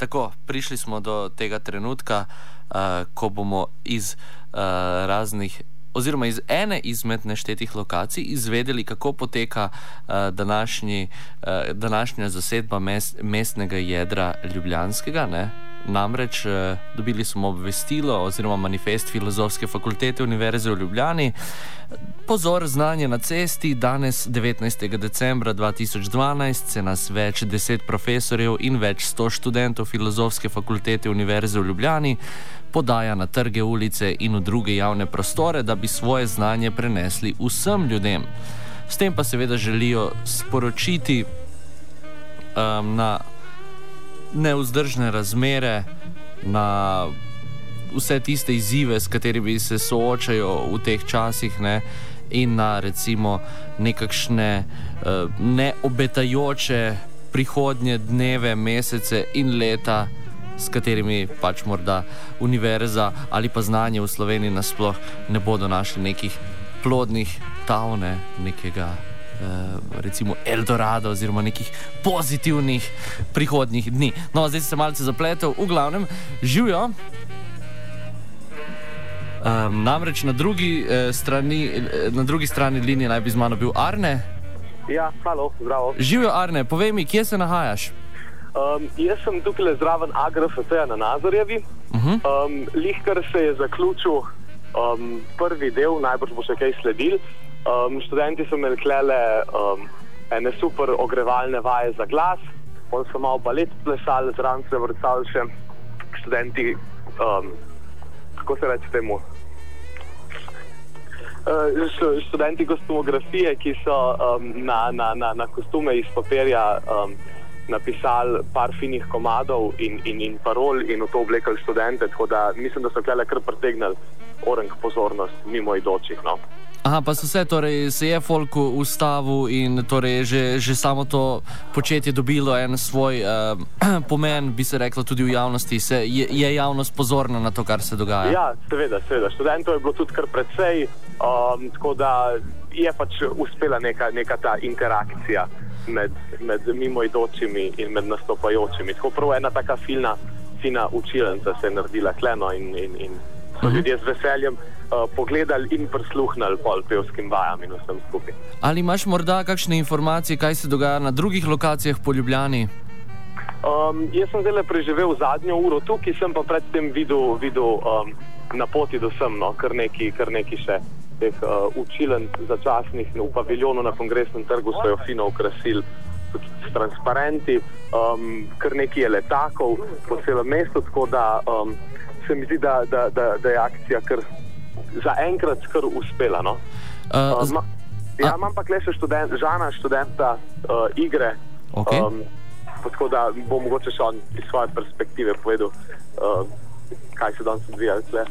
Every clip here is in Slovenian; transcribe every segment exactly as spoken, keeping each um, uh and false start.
tako, prišli smo do tega trenutka, uh, ko bomo iz uh, raznih, oziroma iz ene izmed neštetih lokacij izvedeli, kako poteka uh, današnji, uh, današnja zasedba mest, mestnega jedra ljubljanskega, ne? Namreč uh, dobili smo obvestilo oziroma manifest Filozofske fakultete Univerze v Ljubljani. Pozor, znanje na cesti. Danes, devetnajstega decembra dva tisoč dvanajst, se nas več deset profesorjev in več sto študentov Filozofske fakultete Univerze v Ljubljani podaja na trge, ulice in v druge javne prostore, da bi svoje znanje prenesli vsem ljudem. S tem pa seveda želijo sporočiti um, na nevzdržne razmere, na vse tiste izzive, s katerimi se soočajo v teh časih, ne, in na recimo nekakšne uh, neobetajoče prihodnje dneve, mesece in leta, s katerimi pač morda univerza ali pa znanje v Sloveniji nasploh ne bodo našli nekih plodnih tav, ne, nekega recimo Eldorado oziroma nekih pozitivnih prihodnjih dni. No, zdaj se malce zapletel. V glavnem, živijo. Um, namreč na drugi, eh, strani, na drugi strani linije naj bi z mano bil Arne. Ja, halo, zdravo. Živijo, Arne, povej mi, kje se nahajaš? Um, jaz sem tukaj zraven Agrofeteja na Nazarjevi. Uh-huh. Um, lihkar se je zaključil um, prvi del, najbrž bo še kaj sledil. Um, študenti so imeli klele um, ene super ogrevalne vaje za glas, on so malo balet plesali, zraven se vrcali še študenti, um, kako se reče temu, uh, študenti kostumografije, ki so um, na, na, na, na kostume iz papirja um, napisali par finih komadov in, in, in parol in v to oblekali študente, tako da mislim, da so klele kar pritegnili orenk pozornost mimo idočih, no. Aha, pa so se, torej, se je folk ustavil in torej že, že samo to početje dobilo en svoj uh, pomen, bi se reklo, tudi v javnosti. Se, je, je javnost pozorna na to, kar se dogaja? Ja, seveda, seveda. Študentov je bilo tudi kar precej, um, tako da je pač uspela neka, neka ta interakcija med, med mimoidočimi in med nastopajočimi. Tako prav ena taka filna, fina učilnica se je naredila kleno in, in, in so uh-huh. ljudje z veseljem Uh, pogledali in prisluhnili pol pevskim vajam in vsem skupaj. Ali imaš morda kakšne informacije, kaj se dogaja na drugih lokacijah po Ljubljani? Um, jaz sem zdaj preživel zadnjo uro tukaj, sem pa predtem videl, videl um, na poti do sem, no, kar neki, kar neki še teh uh, učilnic začasnih v paviljonu na Kongresnem trgu so jo fino okrasili s transparenti, um, kar neki je letakov po celem mestu, tako da um, se mi zdi, da, da, da, da je akcija kar za enkrat skoro uspela, no. Uh, uh, ma, ja, imam pa kle še študent, Žana, študenta uh, igre, okay. um, tako da bo mogoče še on iz svoje perspektive povedal, uh, kaj se danes odvijali tle.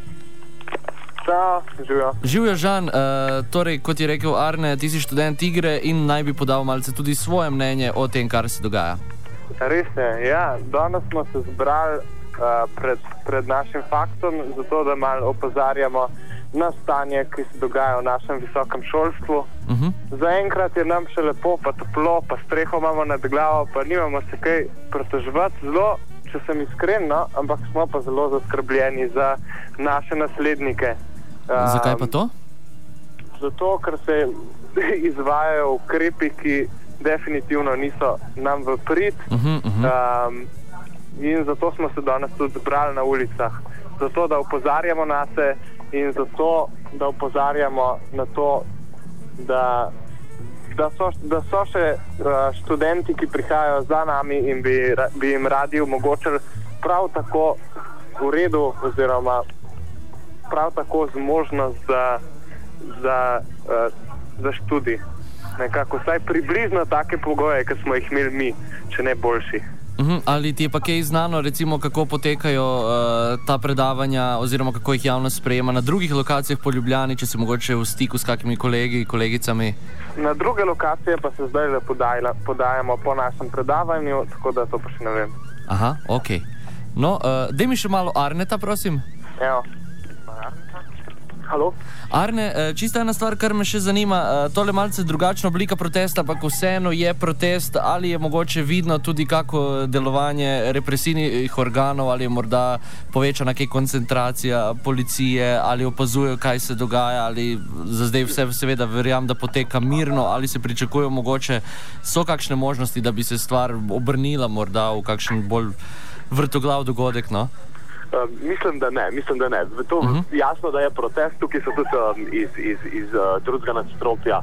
Da, živijo. Živijo, Žan, uh, torej, kot je rekel Arne, ti si študent igre in naj bi podal malce tudi svoje mnenje o tem, kar se dogaja. Res je, ja, danes smo se zbrali Uh, pred, pred našim faktom, zato da malo opozarjamo na stanje, ki se dogaja v našem visokem šolstvu. Uh-huh. Zaenkrat je nam še lepo, pa toplo, pa streho imamo nad glavo, pa nimamo se kaj pritoževati. Zelo, če sem iskren, no, ampak smo pa zelo zaskrbljeni za naše naslednike. Um, Zakaj pa to? Zato, ker se izvajajo ukrepi, ki definitivno niso nam v prid. Uh-huh, uh-huh. Um, In zato smo se danes tudi zbrali na ulicah. Zato, da opozarjamo na se in zato, da opozarjamo na to, da, da, so, da so še uh, študenti, ki prihajajo za nami in bi, bi jim radi omogočili prav tako v redu oziroma prav tako zmožnost za, za, uh, za študij. Nekako vsaj približno take pogoje, kot smo jih imeli mi, če ne boljši. Uhum, ali ti je pa kaj znano, recimo, kako potekajo uh, ta predavanja oziroma kako jih javnost sprejema na drugih lokacijah po Ljubljani, če si mogoče v stiku s kakimi kolegi, kolegicami? Na druge lokacije pa se zdaj podajla, podajamo po našem predavanju, tako da to pa še ne vem. Aha, ok. No, uh, daj mi še malo Arneta, prosim. Evo. Halo? Arne, čisto ena stvar, kar me še zanima, tole malce drugačna oblika protesta, ampak vseeno je protest, ali je mogoče vidno tudi kako delovanje represivnih organov, ali je morda povečana kaj koncentracija policije, ali opazujejo, kaj se dogaja, ali za zdaj vse seveda verjam, da poteka mirno, ali se pričakujejo mogoče, so kakšne možnosti, da bi se stvar obrnila morda v kakšen bolj vrtoglav dogodek, no? Uh, mislim, da ne, mislim, da ne. To, uh-huh. Jasno, da je protest, tukaj so tudi um, iz, iz, iz uh, drugega nadstropja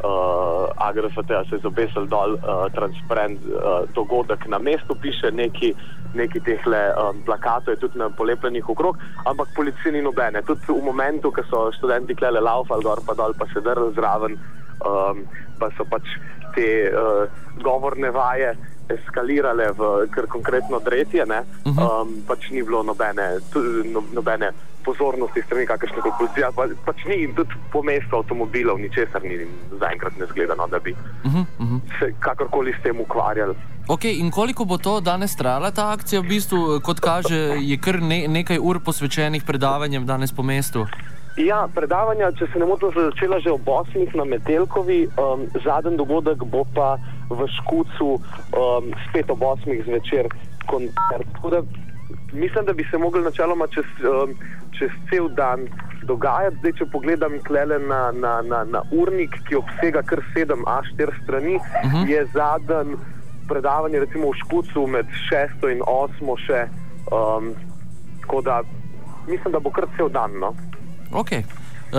uh, A G R F T-ja se je zobesel dol uh, transparent uh, dogodek na mestu, piše neki, neki tehle um, plakatov je tudi polepljenih okrog, ampak policije ni nobene. Tudi v momentu, ko so študenti klele laufali gor pa dol, pa se drli zraven, um, pa so pač te uh, govorne vaje eskalirale v kar konkretno dretje, ne, um, pač ni bilo nobene, no, nobene pozornosti strani kakršne kot policija, pa, pač ni in tudi po mestu avtomobilov ničesar ni zaenkrat ne zgledano, da bi uh -huh, uh -huh. se kakorkoli s tem ukvarjali. Ok, in koliko bo to danes trajala ta akcija? V bistvu, kot kaže, je kar ne, nekaj ur posvečenih predavanjem danes po mestu. Ja, predavanja, če se ne motim, so začela že ob osmih na Metelkovi, um, zadnji dogodek bo pa v Škucu um, spet ob osmih zvečer koncert. Tako da mislim, da bi se mogli načeloma čez, um, čez cel dan dogajati. Zdaj, če pogledam klele na, na, na, na urnik, ki obsega kar sedem A štiri strani, uh-huh. je zadnji predavanje recimo v Škucu med šesto in osmo še. Um, tako da mislim, da bo kar cel dan, no. Ok. Uh,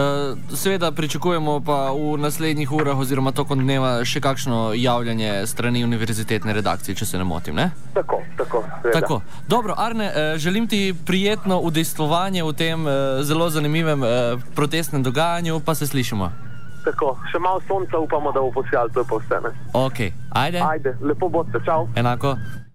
seveda pričakujemo pa v naslednjih urah oziroma tokom dneva še kakšno javljanje strani univerzitetne redakcije, če se ne motim, ne? Tako, tako. Tako. Dobro, Arne, uh, želim ti prijetno udejstvovanje v tem uh, zelo zanimivem uh, protestnem dogajanju, pa se slišimo. Tako, še malo sonca upamo, da bo posijalo, to je pa vse, ne? Ok, ajde. Ajde, lepo bodite, čau. Enako.